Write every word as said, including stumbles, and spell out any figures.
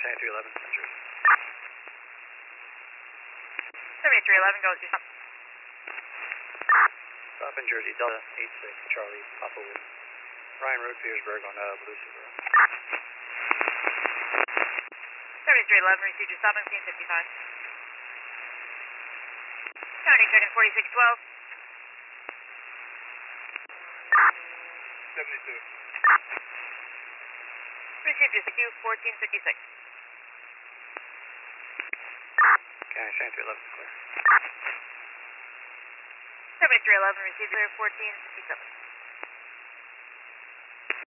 seventy-three eleven, Century. seventy-three eleven, go to stop. Stop in Jersey, Delta eight six, Charlie, Papa Wood. Ryan Road, Petersburg on uh, Blue Silver. seventy-three eleven, received your stop, I'm seeing fifty-five. County checking forty-six twelve. seventy-two. Received your Q fourteen fifty-six. County seventy-three eleven, clear. seventy-three eleven, received clear fourteen fifty-seven.